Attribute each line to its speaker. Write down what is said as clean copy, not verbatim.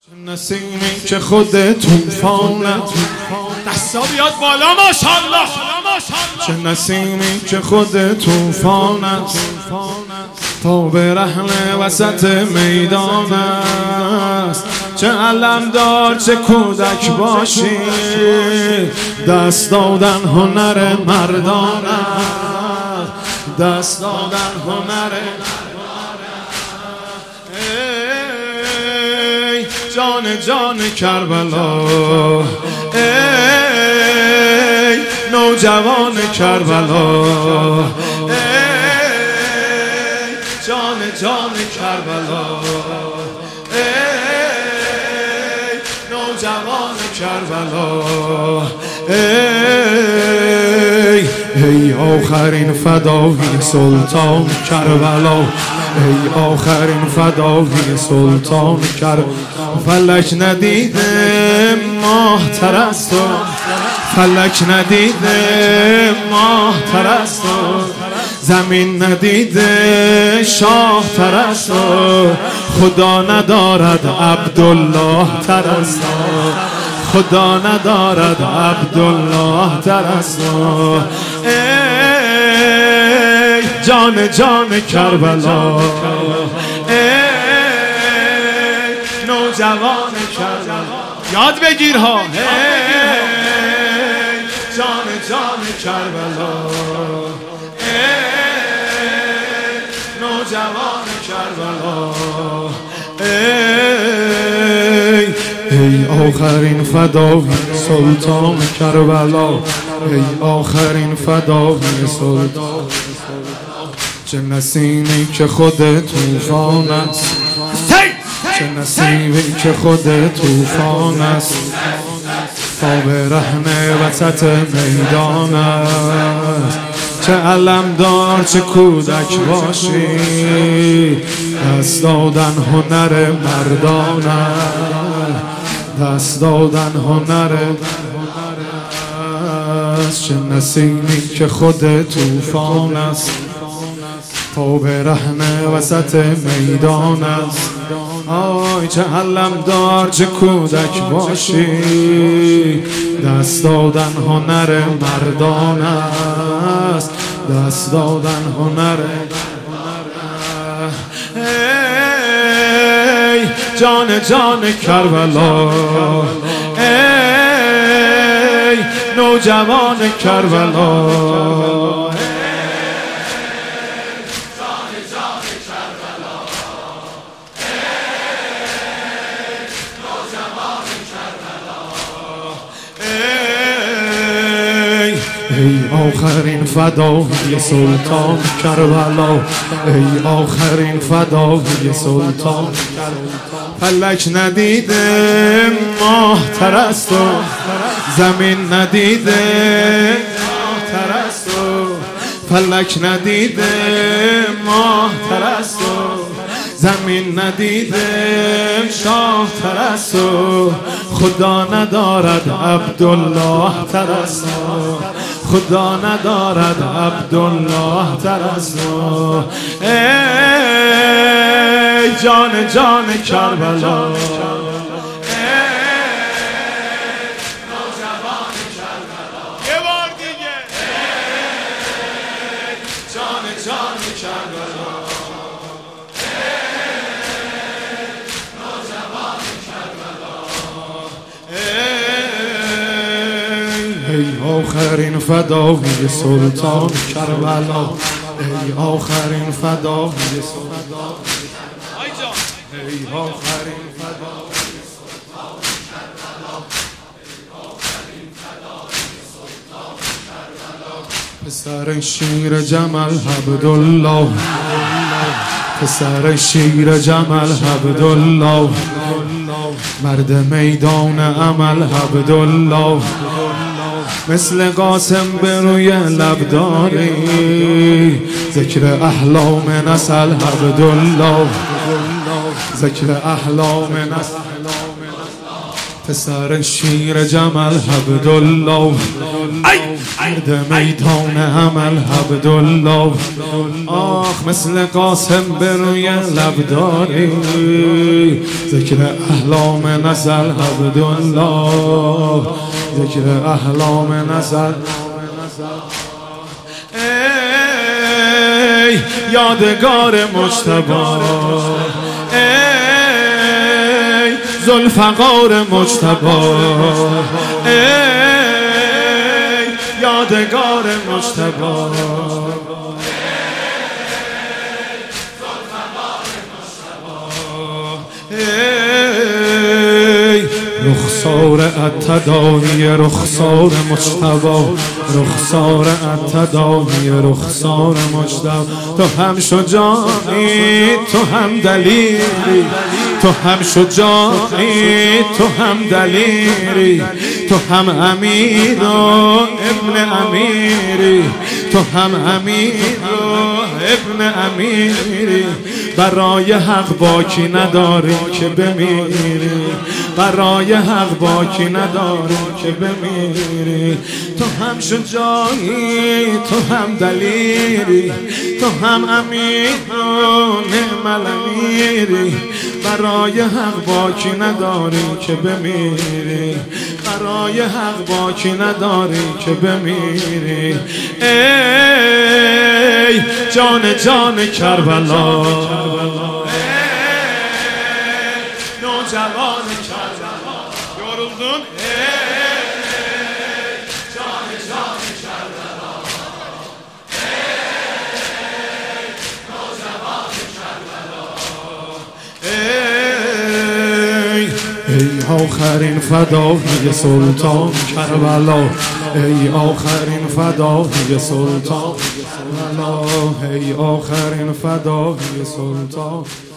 Speaker 1: نسیمی که خود طوفانت
Speaker 2: دستا بیاد بالا ماشاءالله.
Speaker 1: چه نسیمی که خود طوفانت تا به رحل وسط میدان است. چه علمدار چه کودک باشی، دست دادن هنر مردان است. دست دادن هنر جان جان کربلا، ای نوجوان کربلا، ای جان جان کربلا، ای نوجوان کربلا، ای آخرین فدایی سلطان کربلا، ای آخرین فدایی سلطان کربلا. فلک ندیده ماه تر از تو، فلک ندیده ماه تر از تو، زمین ندیده شاه تر از تو، خدا ندارد عبدالله تر از تو، خدا ندارد عبدالله تر از تو. ای جان جان کربلا، ای نوجوان کربلا،
Speaker 2: یاد بگیر ها.
Speaker 1: ای جان جان کربلا، ای نوجوان کربلا، ای آخرین فدایی سلطان کربلا، ای آخرین فدایی سلطان. چه نسیمی که خود طوفان است، چه نسیمی که خود طوفان است، تا به رحم وسط میدان است. چه علمدار چه کودک باشی، دست دادن هنر مردان است. دست دادن هنر است. چه نسیمی که خود طوفان است، تا به رحم وسط میدان است. آی چه علمدار چه کودک باشی، دست دادن هنر مردان است. دست دادن هنر ای جان جان کربلا، ای نوجوان کربلا، ای آخرین فدایی سلطان کربلا، ای آخرین فدایی سلطان کربلا. فلک ندیده ماه تر از تو، زمین ندیده ماه تر از تو، فلک ندیده ماه تر از تو، زمین ندیده شاه تر از تو، خدا ندارد عبدالله تر از تو، خدا ندارد عبدالله تر از تو. ای جان جان کربلا، ای نوجوان کربلا،
Speaker 2: یه بار دیگه.
Speaker 1: ای جان جان کربلا، ای آخرین فدایی سلطان کربلا، ای آخرین فدایی سلطان، ای آخرین فدایی سلطان کربلا، ای آخرین فدایی سلطان کربلا. پسر شیر جمل عبدالله، پسر شیر جمل عبدالله، مرد میدان عمل عبدالله، مثل قاسم به روی لب داری، ذکر احلام نسل عبدالله، ذکر احلام نسل. پسر شیر جمل عبدالله، مرد میدان عمل عبدالله. آخ مثل قاسم به روی لب داری، ذکر احلام نزل عبدالله، ذکر احلام نزل. ای یادگار مجتبی، ای ذوالفقار مجتبی، ای یادگار مجتبی، رخسار التداوی رخسار مجتبی، رخسار التداوی رخسار مجتبی. تو هم شجاعی تو هم دلیری، تو هم شجاعی تو هم دلیری، تو هم امیر و ابن امیری، تو هم امیر و ابن امیری. برای حق باکی نداری که بمیری، برای حق باکی نداری که بمیری. تو هم شجاعی تو هم دلیری، تو هم امیر و نعم الامیری. برای حق باکی نداری که بمیری، برای حق باکی نداری که بمیری. ای جان جان کربلا، نوجوان کربلا، yoruldun. جان جان کربلا، نوجوان کربلا. ای آخرین فدای سلطان کربلا، ای آخرین فدای سلطان کربلا، ای آخرین فدای سلطان